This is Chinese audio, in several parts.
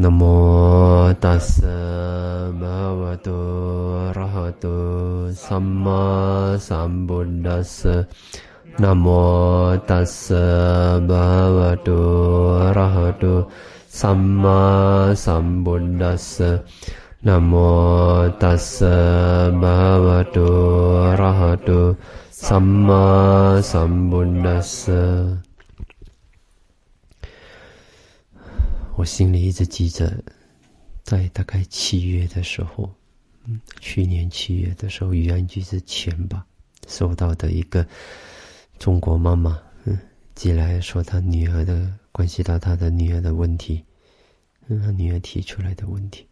Namo tassa bhagavato arahato samma sambuddhassa. Namo tassa bhagavato arahato samma sambuddhassa. Namo tassa bhagavato arahato samma sambuddhassa。我心里一直记着，在大概7月的时候，去年7月的时候，雨安居之前吧，收到的一个中国妈妈，寄来说她女儿的关系到她的女儿的问题，她女儿提出来的问题，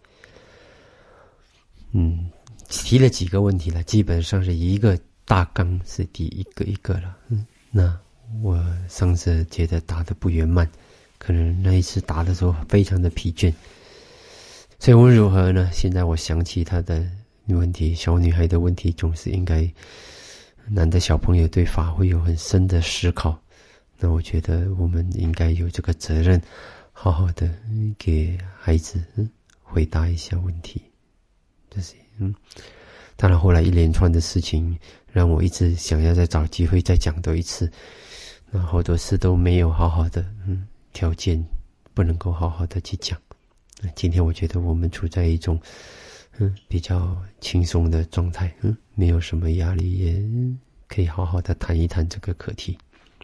提了几个问题了，基本上是一个大纲是第一个了，那我上次觉得答得不圆满。可能那一次答的时候非常的疲倦，所以无论如何呢，现在我想起他的问题，小女孩的问题，总是应该难得小朋友对法会有很深的思考，那我觉得我们应该有这个责任，好好的给孩子回答一下问题。这是当然后来一连串的事情让我一直想要再找机会再讲多一次，那好多事都没有好好的条件不能够好好的去讲。今天我觉得我们处在一种比较轻松的状态，没有什么压力，也可以好好的谈一谈这个课题。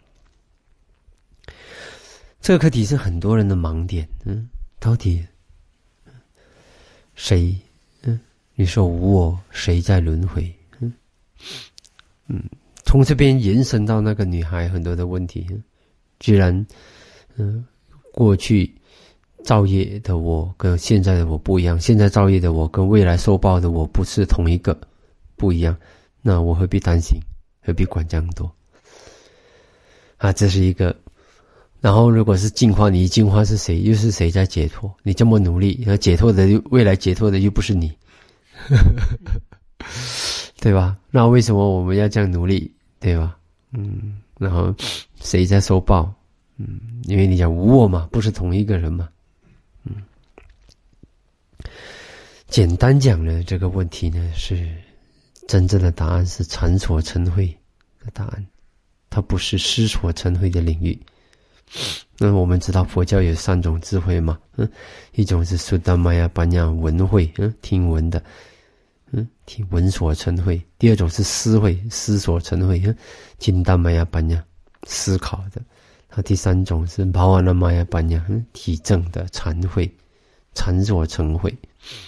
这个课题是很多人的盲点，到底谁你说无我，谁在轮回？从这边延伸到那个女孩很多的问题，居然过去造业的我跟现在的我不一样，现在造业的我跟未来受报的我不是同一个，不一样，那我何必担心，何必管这样多这是一个。然后如果是进化，你进化是谁？又是谁在解脱？你这么努力，那解脱的未来解脱的又不是你对吧？那为什么我们要这样努力，对吧？然后谁在受报？因为你讲无我嘛，不是同一个人嘛。简单讲呢，这个问题呢是真正的答案是禅所成慧的答案，它不是思所成慧的领域。那我们知道佛教有3种智慧嘛，一种是苏达玛呀般呀闻慧，听闻的，听闻所成慧；第二种是思慧，思所成慧，金达玛呀般呀思考的。第3种是巴瓦那玛呀般呀体证的禅慧，禅所成慧。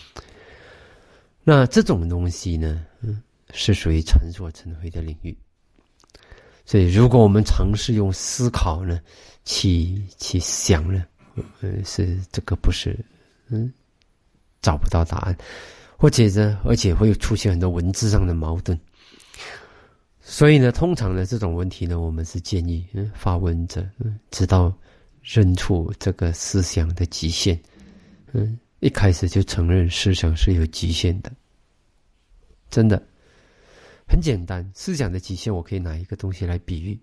那这种东西呢，是属于禅所成慧的领域。所以如果我们尝试用思考呢去想呢，是这个不是找不到答案，或者呢而且会出现很多文字上的矛盾。所以呢，通常呢这种问题呢，我们是建议发问者知道认出这个思想的极限，一开始就承认思想是有极限的，真的很简单。思想的极限，我可以拿一个东西来比喻。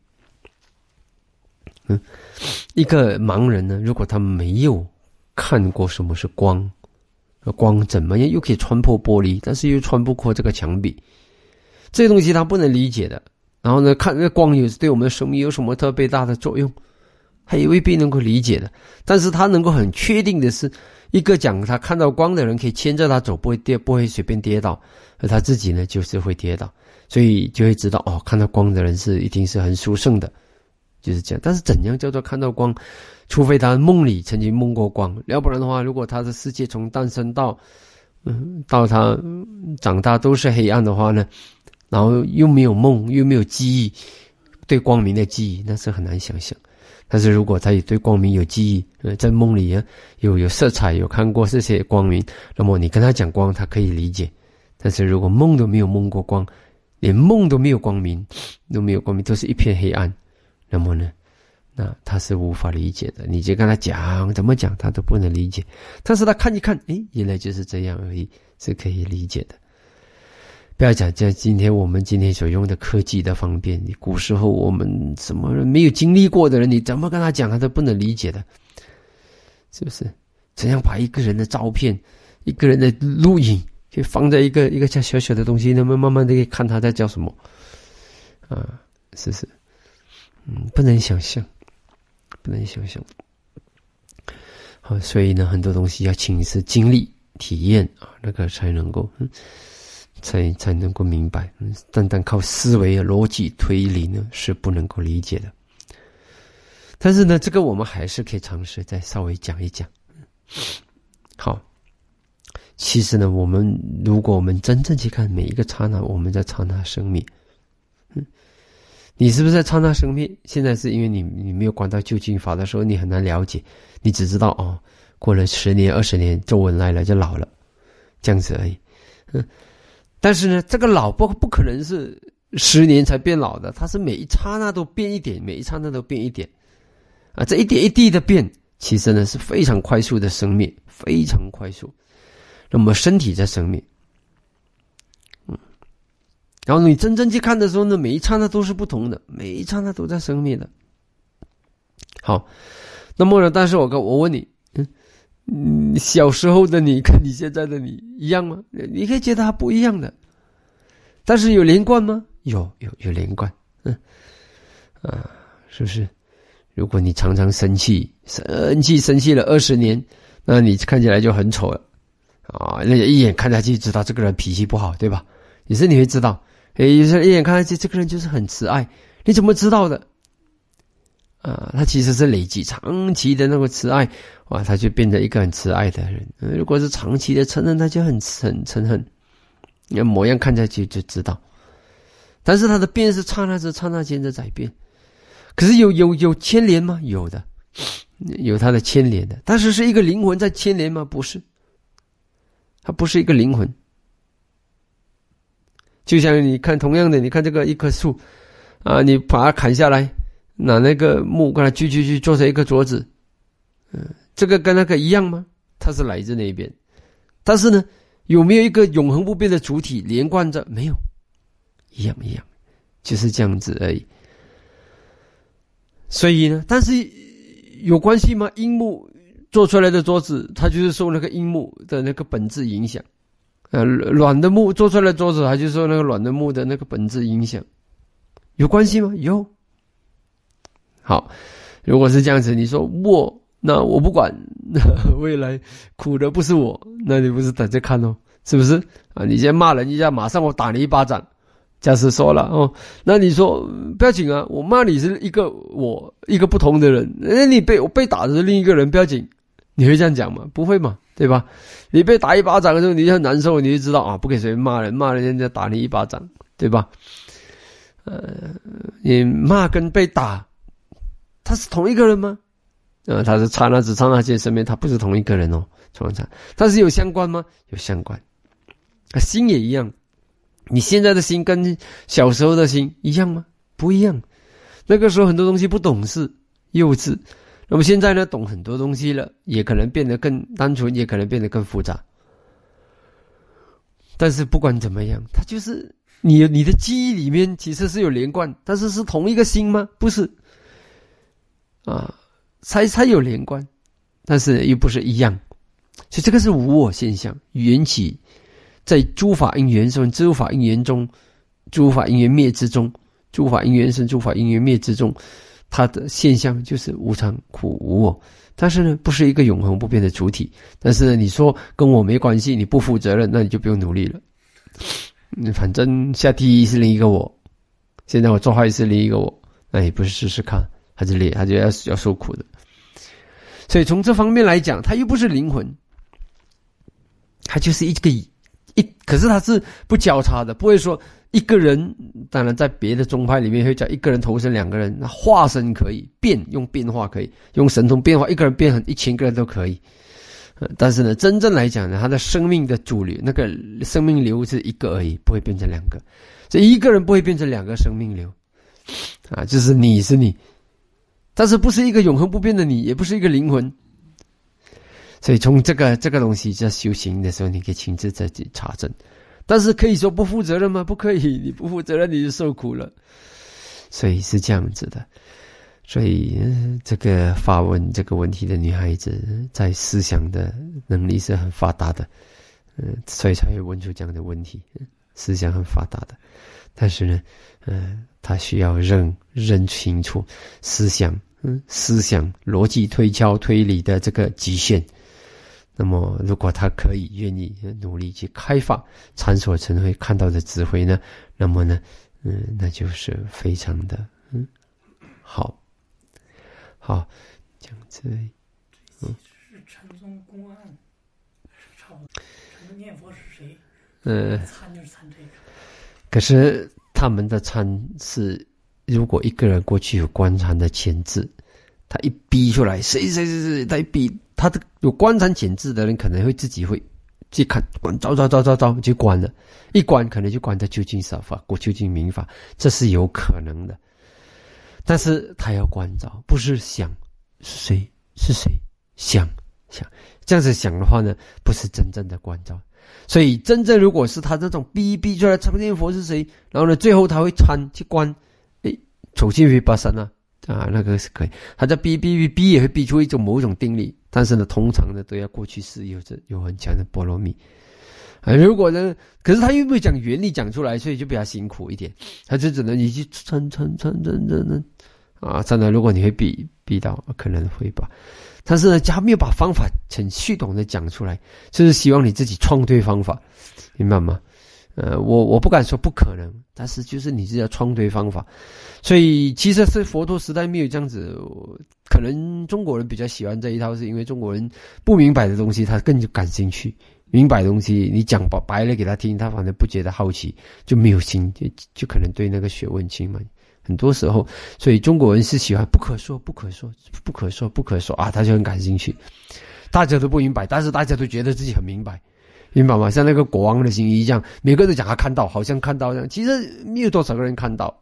一个盲人呢，如果他没有看过什么是光，光怎么样又可以穿破玻璃，但是又穿不过这个墙壁，这些东西他不能理解的。然后呢，看这光对我们的生命有什么特别大的作用，他也未必能够理解的。但是他能够很确定的是，一个讲他看到光的人可以牵着他走，不会随便跌倒，而他自己呢就是会跌倒，所以就会知道看到光的人一定是很殊胜的，就是这样。但是怎样叫做看到光？除非他梦里曾经梦过光，要不然的话，如果他的世界从诞生到他长大都是黑暗的话呢，然后又没有梦，又没有记忆，对光明的记忆，那是很难想象。但是如果他也对光明有记忆，在梦里有色彩，有看过这些光明，那么你跟他讲光，他可以理解。但是如果梦都没有梦过光，连梦都没有光明，都是一片黑暗，那么呢，那他是无法理解的。你就跟他讲怎么讲，他都不能理解。但是他看一看，原来就是这样而已，是可以理解的。不要讲我们今天所用的科技的方便，你古时候我们什么没有经历过的人，你怎么跟他讲他都不能理解的，是不是？ 怎样把一个人的照片、一个人的录影，可以放在一个这小小的东西，那么慢慢的可以看他在叫什么啊？是不是？不能想象，不能想象。好，所以呢，很多东西要亲自经历、体验啊，那个才能够，才能够明白。单单靠思维、逻辑、推理呢，是不能够理解的。但是呢，这个我们还是可以尝试再稍微讲一讲。好，其实呢，如果我们真正去看每一个刹那，我们在刹那生灭。你是不是在刹那生灭？现在是因为你没有观到究竟法的时候，你很难了解，你只知道哦，过了10年、20年，皱纹来了就老了，这样子而已。但是呢，这个老不可能是10年才变老的，它是每一刹那都变一点，每一刹那都变一点啊，这一点一滴的变，其实呢是非常快速的生灭，非常快速。那么身体在生灭。然后你真正去看的时候呢，每一刹那都是不同的，每一刹那都在生灭的。好，那么呢，但是我问你，小时候的你跟你现在的你一样吗？你可以觉得它不一样的，但是有连贯吗？有连贯，是不是？如果你常常生气了20年，那你看起来就很丑了啊！那一眼看下去知道这个人脾气不好，对吧？也是你会知道。有时候一眼看下去，这个人就是很慈爱，你怎么知道的？他其实是累积长期的那个慈爱，哇，他就变成一个很慈爱的人。如果是长期的嗔恨，他就很嗔恨，你模样看下去就知道。但是他的变是刹那间的改变，可是有牵连吗？有的，有他的牵连的，但是是一个灵魂在牵连吗？不是，它不是一个灵魂。就像你看，同样的，你看这个一棵树啊，你把它砍下来，拿那个木跟它锯做成一个桌子，这个跟那个一样吗？它是来自那边，但是呢，有没有一个永恒不变的主体连贯着？没有，一样，就是这样子而已。所以呢，但是有关系吗？樱木做出来的桌子，它就是受那个樱木的那个本质影响。软的木做出来的桌子，它就受那个软的木的那个本质影响，有关系吗？有。好，如果是这样子，你说那我不管，未来苦的不是我，那你不是等着看哦，是不是啊？你先骂人一下，马上我打你一巴掌，假使说了哦，那你说不要紧啊，我骂你是一个不同的人，你我被打的是另一个人，不要紧，你会这样讲吗？不会嘛，对吧？你被打一巴掌的时候，你很难受，你就知道啊，不可以随便骂人家打你一巴掌，对吧？你骂跟被打，他是同一个人吗？他是刹那间生命，他不是同一个人哦，但是有相关吗？有相关。心也一样，你现在的心跟小时候的心一样吗？不一样。那个时候很多东西不懂事、幼稚。那么现在呢，懂很多东西了，也可能变得更单纯，也可能变得更复杂。但是不管怎么样，它就是你的记忆里面其实是有连贯，但是是同一个心吗？不是啊，才有连贯，但是又不是一样。所以这个是无我现象，缘起在诸法因缘生，诸法因缘中，诸法因缘灭之中，诸法因缘生，诸法因缘灭之中。它的现象就是无常、苦、无我，但是呢，不是一个永恒不变的主体。但是呢，你说跟我没关系，你不负责任，那你就不用努力了。反正下地狱是另一个我，现在我做坏是另一个我，那你不是试试看，他就要受苦的。所以从这方面来讲，它又不是灵魂，它就是可是它是不交叉的，不会说。一个人，当然在别的宗派里面会讲一个人投身2个人，那化身可以用变化可以用神通变化，一个人变成1000个人都可以。但是呢，真正来讲呢，他的生命的主流，那个生命流是一个而已，不会变成2个。所以一个人不会变成2个生命流啊，就是你是你，但是不是一个永恒不变的你，也不是一个灵魂。所以从这个东西在修行的时候，你可以亲自自己查证。但是可以说不负责任吗？不可以，你不负责任你就受苦了。所以是这样子的。 所以这个发问这个问题的女孩子，在思想的能力是很发达的，所以才会问出这样的问题，思想很发达的。但是呢，她需要认清楚思想逻辑推敲推理的这个极限。那么如果她可以愿意努力去开发参所成慧看到的智慧呢，那么呢那就是非常的好，这样子。 是禅宗公案，差不多。禅宗念佛是谁？参就是参这个。 可是他们的参是，如果一个人过去有观禅的潜质，他一逼出来，谁，他一逼，他的有观禅潜质的人，可能会自己会去看，找就关了，一关可能就关在究竟少法、究竟明法，这是有可能的。但是他要关照，不是想是谁想这样子想的话呢，不是真正的关照。所以真正如果是他这种逼出来常念佛是谁，然后呢最后他会参去关，走进去巴山那个是可以。他在逼也会逼出一种某种定力，但是呢通常呢都要过去是有很强的波罗蜜。如果呢，可是他又没有讲原理讲出来，所以就比较辛苦一点，他就只能你去参真的，如果你会逼到，可能会吧。但是呢，他没有把方法很系统的讲出来，就是希望你自己创对方法，明白吗？我不敢说不可能，但是就是你自己要创对方法。所以其实是佛陀时代没有这样子，可能中国人比较喜欢这一套，是因为中国人不明白的东西他更感兴趣。明白的东西你讲白了给他听，他反正不觉得好奇，就没有心，就可能对那个学问轻慢。很多时候，所以中国人是喜欢不可说他就很感兴趣。大家都不明白，但是大家都觉得自己很明白，明白吗？像那个国王的行医一样，每个人都讲他看到，好像看到这样，其实没有多少个人看到。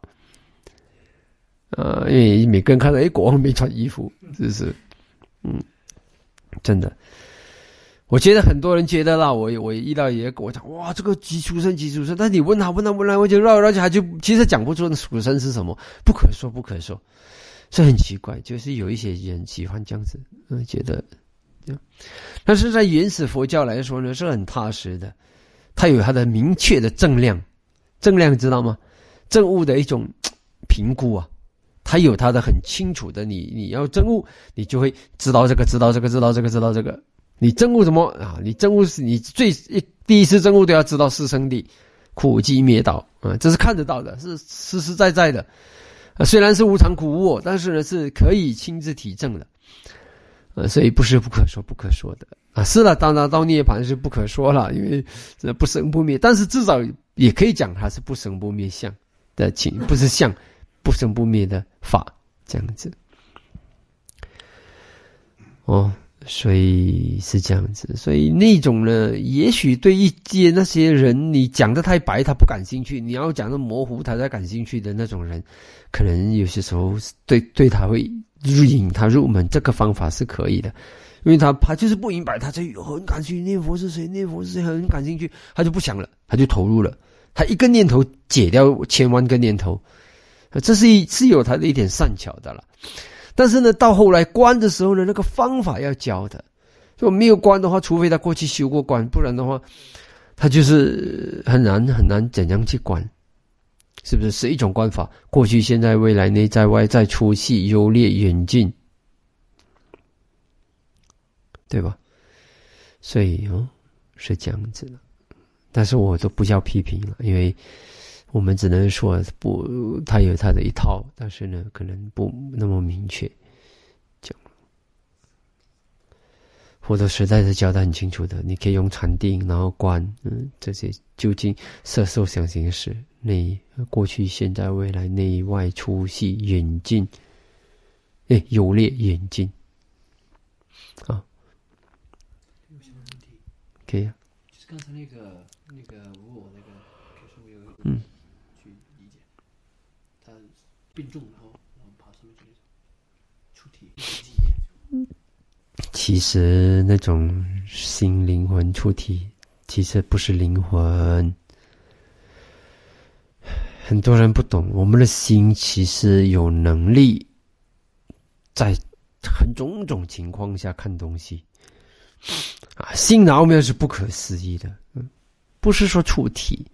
因为每个人看到，国王没穿衣服，是不是？真的。我觉得很多人觉得啦，我遇到也跟我讲，哇，这个基础生，但你问他，我就绕他就其实讲不出属生是什么，不可说，这很奇怪，就是有一些人喜欢这样子，觉得这样。但是在原始佛教来说呢，是很踏实的，它有它的明确的正量知道吗？正悟的一种评估啊，它有它的很清楚的，你要正悟，你就会知道这个。你证悟什么啊？你证悟是你第一次证悟都要知道四生谛、苦集灭道这是看得到的，是实实在在的。虽然是无常苦无我，但是呢是可以亲自体证的。所以不是不可说的是了，当然到涅槃是不可说了，因为不生不灭，但是至少也可以讲它是不生不灭相的情，不是相不生不灭的法这样子。所以是这样子，所以那种呢，也许对一些那些人，你讲得太白，他不感兴趣；你要讲得模糊，他才感兴趣的那种人，可能有些时候对他会引他入门，这个方法是可以的，因为他就是不明白，他就很感兴趣，念佛是谁，很感兴趣，他就不想了，他就投入了，他一个念头解掉千万个念头，这是有他的一点善巧的了。但是呢，到后来观的时候呢，那个方法要教的。如果没有观的话，除非他过去修过观，不然的话，他就是很难怎样去观，是不是？是一种观法，过去、现在、未来、内在、外在、粗细、优劣、远近，对吧？所以是这样子的。但是我都不叫批评了，因为我们只能说不，他有他的一套，但是呢，可能不那么明确讲。佛陀时代是教得很清楚的，你可以用禅定，然后观，这些究竟色受想行识，内过去、现在、未来、内外、粗细、远近，优劣、远近，可以啊。 就是刚才那个无我那个，就是我有去理解，他病重，然后爬上面去出体体验。 其实那种心灵魂出体，其实不是灵魂。很多人不懂，我们的心其实有能力在很种种情况下看东西啊，心的奥妙是不可思议的，不是说触体。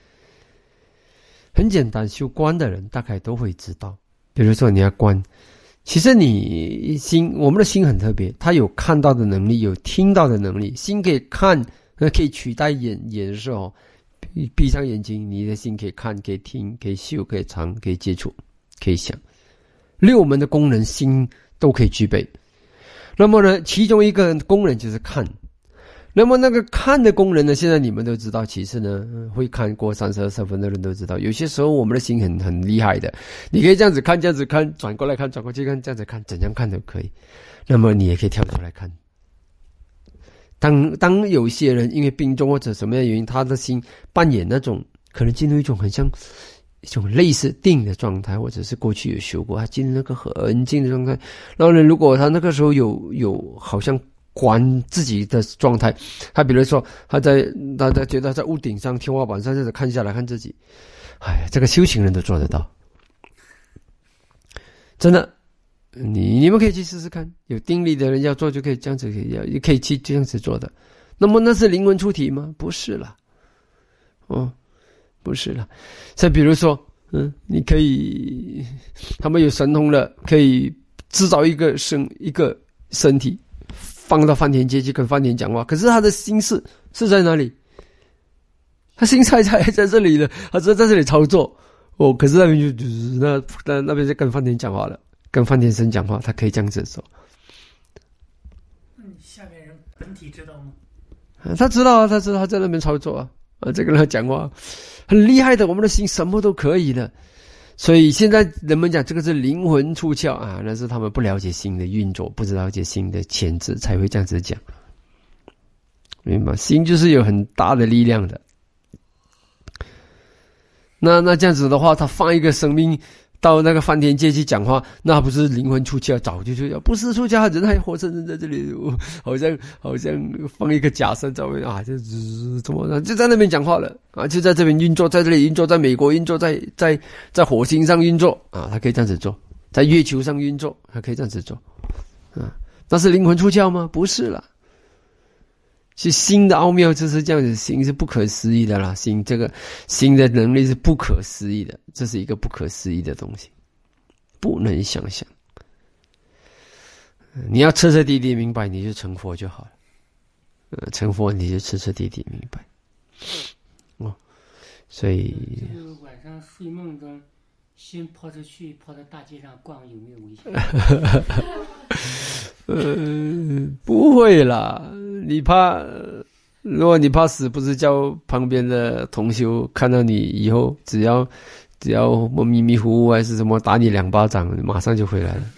很简单，修观的人大概都会知道。比如说你要观，其实你心，我们的心很特别，它有看到的能力，有听到的能力。心可以看，可以取代眼视哦。闭上眼睛，你的心可以看，可以听，可以嗅，可以尝，可以接触，可以想。六门的功能，心都可以具备。那么呢，其中一个功能就是看。那么那个看的功能呢，现在你们都知道，其实呢，会看过32分的人都知道，有些时候我们的心很厉害的，你可以这样子看，这样子看，转过来看，转过去看，这样子看，怎样看都可以。那么你也可以跳出来看。当有些人因为病重或者什么样的原因，他的心扮演那种可能进入一种很像一种类似定的状态，或者是过去有修过，他进入那个很静的状态。然后呢，如果他那个时候有好像观自己的状态，他比如说他觉得在屋顶上、天花板上这样看下来看自己，哎，这个修行人都做得到，真的。你们可以去试试看，有定力的人要做就可以这样子，也可以去这样子做的。那么那是灵魂出体吗？不是啦，不是啦。再比如说，你可以，他们有神通了，可以制造一个身体，放到梵天界去跟梵天讲话。可是他的心是在哪里？他心在这里了，他在这里操作。可是那边就是那边在跟梵天讲话了。跟梵天神讲话，他可以这样子说。 下面人本体知道吗？ 他知道啊，他在那边操作啊。这个人讲话很厉害的，我们的心什么都可以的。所以现在人们讲这个是灵魂出窍啊，那是他们不了解心的运作，不了解心的潜质，才会这样子讲。明白？心就是有很大的力量的。那这样子的话，他放一个生命到那个梵天界去讲话，那不是灵魂出窍，早就出窍，不是出窍，人还活生生在这里，好像放一个假身在外面啊，就在那边讲话了啊，就在这边运作，在这里运作，在美国运作，在火星上运作啊，他可以这样子做，在月球上运作，他可以这样子做啊，那是灵魂出窍吗？不是啦。是心的奥妙就是这样子，心是不可思议的啦，心的能力是不可思议的，这是一个不可思议的东西，不能想象。你要彻彻底底明白，你就成佛就好了。成佛你就彻彻底底明白。所以晚上睡梦中，心抛出去，抛到大街上逛，有没有危险？ 不会啦，如果你怕死，不是叫旁边的同修看到你以后，只要迷迷糊糊还是什么，打你2巴掌，马上就回来了。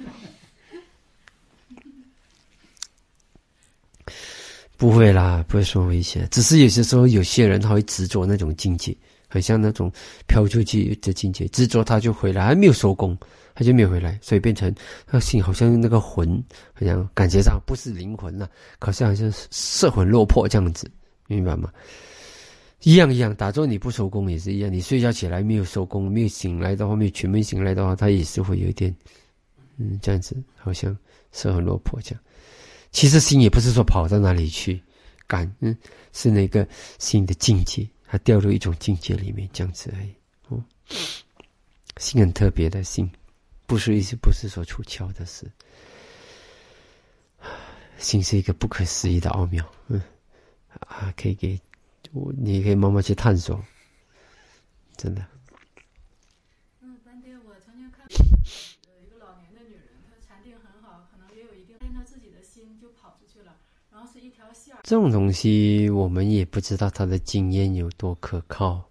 不会啦，不会说危险，只是有些时候有些人他会执着那种境界，很像那种飘出去的境界，执着他就回来，还没有收工。他就没有回来，所以变成他心好像那个魂，好像感觉上不是灵魂了，好像摄魂落魄这样子，明白吗？一样，打坐你不收工也是一样，你睡觉起来没有收工，没有醒来的话，没有全面醒来的话，他也是会有一点，这样子，好像摄魂落魄这样。其实心也不是说跑到哪里去，是那个心的境界，它掉入一种境界里面这样子而已。心很特别的心。不是说出窍的事，心是一个不可思议的奥妙，可以你可以慢慢去探索，真的。 班爹，我曾经看过一个老年的女人，她禅定很好，可能也有一定，但她自己的心就跑出去了，然后是一条线。 这种东西我们也不知道她的经验有多可靠。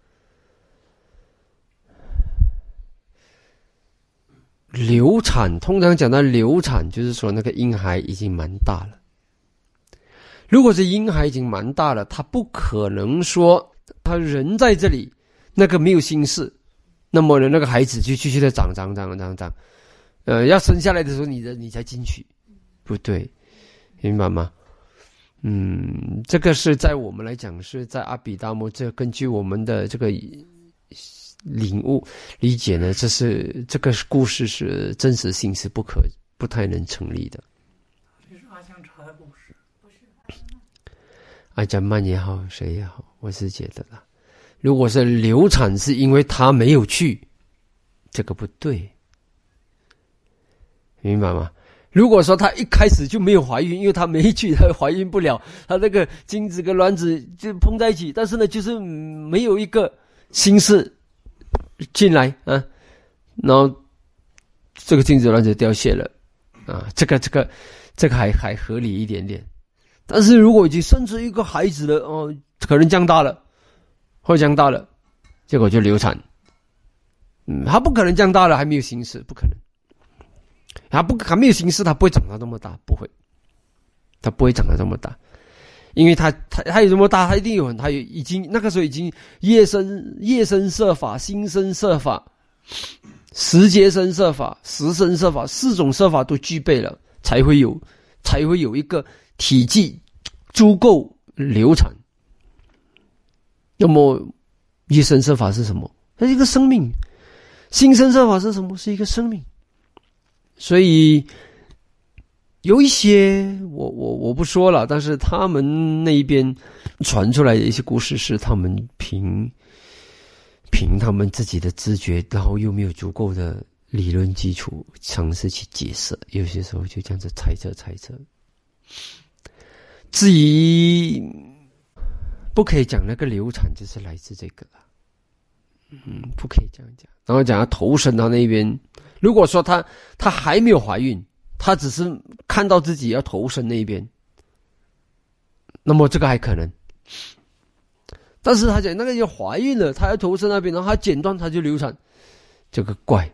流产，通常讲到流产，就是说那个婴孩已经蛮大了。如果是婴孩已经蛮大了，他不可能说他人在这里，那个没有心事，那么呢，那个孩子就继续的长，要生下来的时候你才进去，不对，明白吗？这个是在我们来讲是在阿毗达摩，这根据我们的这个领悟理解呢，这个故事是真实性是不太能成立的。 这是阿香茶的故事， 不是阿詹曼也好，谁也好，我是觉得啦，如果是流产是因为他没有去，这个不对，明白吗？如果说她一开始就没有怀孕，因为她没去，她怀孕不了，她那个精子跟卵子就碰在一起，但是呢，就是没有一个心事进来啊，然后这个精子卵子掉线了啊，这个还合理一点点。但是如果已经生出一个孩子了，哦，可能降大了，或降大了，结果就流产。他不可能降大了还没有心事，不可能。还没有心事，他不会长到这么大，不会，他不会长到这么大，因为他有这么大，他一定有他已经那个时候已经夜生摄法、心生摄法、时节生摄法、时生摄法4种摄法都具备了，才会有一个体积足够流产。那么夜生摄法是什么？它是一个生命。心生摄法是什么？是一个生命。所以有一些我不说了，但是他们那边传出来的一些故事是他们凭他们自己的知觉，然后又没有足够的理论基础尝试去解释，有些时候就这样子猜测。至于不可以讲那个流产就是来自这个了，不可以这样讲。然后讲他投身到那边，如果说他还没有怀孕，他只是看到自己要投身那边，那么这个还可能。但是他讲那个要怀孕了，他要投身那边，然后他剪断他就流产，这个怪，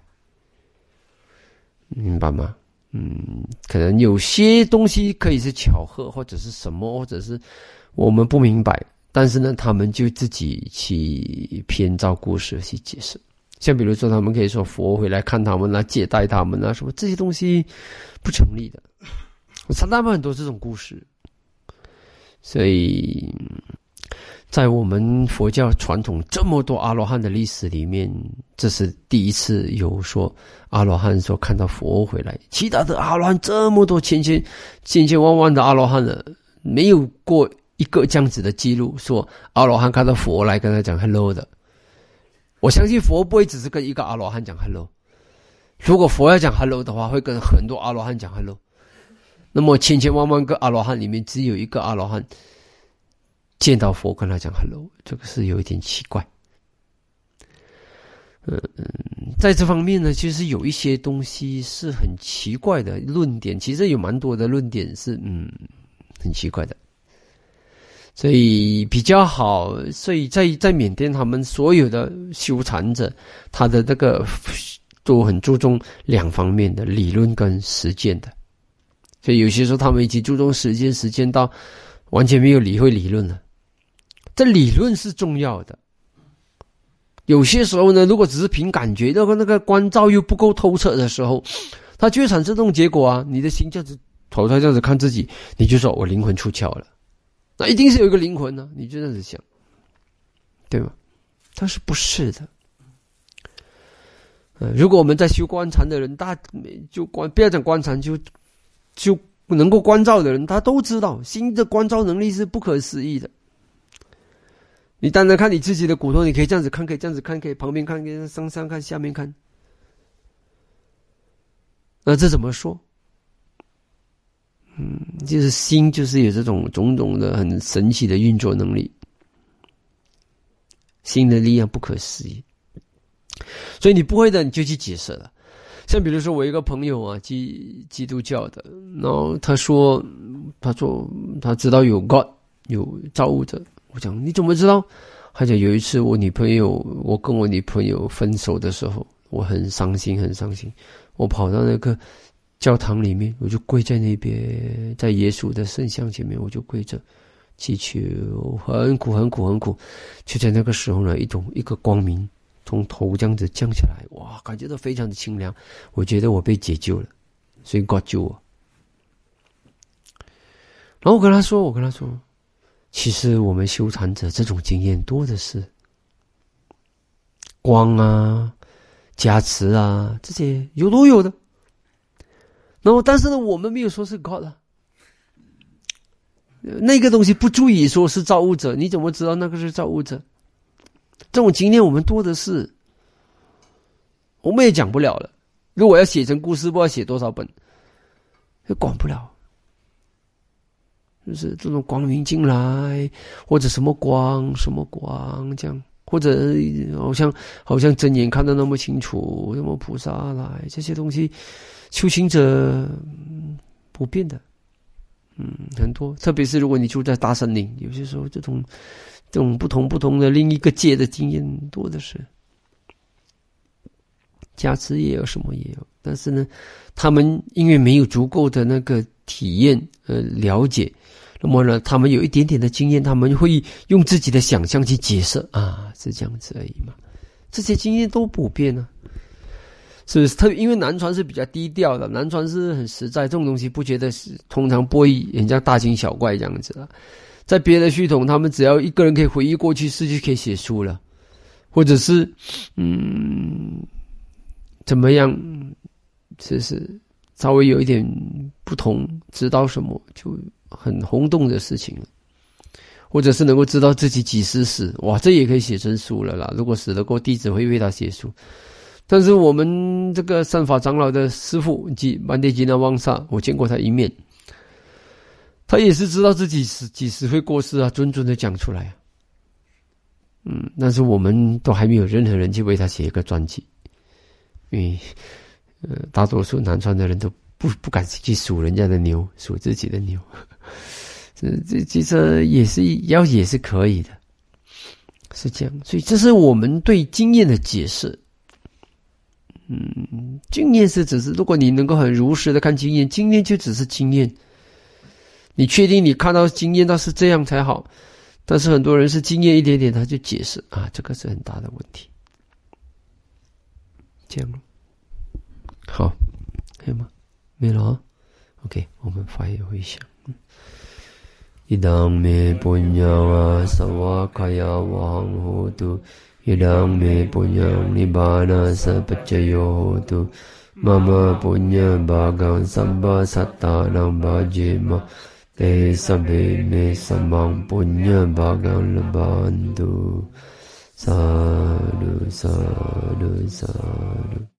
明白吗？可能有些东西可以是巧合，或者是什么，或者是我们不明白，但是呢，他们就自己去编造故事去解释。像比如说他们可以说佛回来看他们啊，接待他们啊，什么这些东西不成立的。他们很多这种故事，所以在我们佛教传统这么多阿罗汉的历史里面，这是第一次有说阿罗汉说看到佛回来。其他的阿罗汉这么多千万万的阿罗汉了，没有过一个这样子的记录说阿罗汉看到佛来跟他讲 hello 的。我相信佛不会只是跟一个阿罗汉讲 hello， 如果佛要讲 hello 的话，会跟很多阿罗汉讲 hello。那么千万万个阿罗汉里面，只有一个阿罗汉见到佛跟他讲 hello， 这个是有一点奇怪。在这方面呢，其实有一些东西是很奇怪的论点，其实有蛮多的论点是很奇怪的。所以比较好，所以在缅甸他们所有的修禅者，他的那个都很注重两方面的理论跟实践的。所以有些时候他们已经注重实践到完全没有理会理论了。这理论是重要的，有些时候呢，如果只是凭感觉，那个关照又不够透彻的时候，它就会产生这种结果啊。你的心这样子投胎这样子看自己，你就说我灵魂出窍了。那一定是有一个灵魂呢，你就这样子想，对吗？但是不是的。如果我们在修观禅的人，不要讲观禅，就能够观照的人，他都知道心的观照能力是不可思议的。你单单看你自己的骨头，你可以这样子看，可以这样子看，可以旁边看，可以上看，下面看。那这怎么说？就是心就是有这种种种的很神奇的运作能力，心的力量不可思议。所以你不会的，你就去解释了。像比如说我一个朋友啊，基督教的，然后他说他知道有 God 有造物者。我讲你怎么知道？他讲有一次我跟我女朋友分手的时候，我很伤心，我跑到那个教堂里面，我就跪在那边，在耶稣的圣像前面，我就跪着祈求，很苦。就在那个时候呢，一个光明从头这样子降下来，哇，感觉到非常的清凉，我觉得我被解救了，所以 God 救我。然后我跟他说，其实我们修禅者这种经验多的是， 光啊、加持啊，这些都有的。然后，但是呢，我们没有说是 God 啊，那个东西不足以说是造物者，你怎么知道那个是造物者？这种经验我们多的是，我们也讲不了了。如果要写成故事，不知道写多少本，也管不了。就是这种光明进来，或者什么光这样，或者好像睁眼看得那么清楚，什么菩萨来，这些东西，修行者不变的，很多。特别是如果你住在大森林，有些时候这种不同的另一个界的经验多的是。加持也有，什么也有，但是呢，他们因为没有足够的那个体验了解，那么呢，他们有一点点的经验，他们会用自己的想象去解释啊，是这样子而已嘛。这些经验都普遍啊，是不是？因为南传是比较低调的，南传是很实在，这种东西不觉得是通常不会人家大惊小怪这样子啊。在别的系统，他们只要一个人可以回忆过去式，就可以写书了，或者是怎么样，就是稍微有一点不同，知道什么就很轰动的事情了，或者是能够知道自己几时死，哇，这也可以写成书了啦。如果死得够，弟子会为他写书。但是我们这个三法长老的师父曼德吉那旺萨，我见过他一面，他也是知道自己几时会过世啊，准的讲出来啊。但是我们都还没有任何人去为他写一个传记。因为大多数南传的人都不敢去数人家的牛，数自己的牛。这也是可以的，是这样。所以这是我们对经验的解释。经验是只是，如果你能够很如实的看经验，经验就只是经验。你确定你看到经验到是这样才好，但是很多人是经验一点点他就解释啊，这个是很大的问题。这样好，可以吗？没了啊。OK， 我们发言回想。Idang me punyang sawakaya wang hotu, idang me punyang nibbana sapacayo hotu, mama punya bagang sabba sattanang bhajema, te sabbe me samang punya bagang labantu. Sadhu, sadhu, sadhu.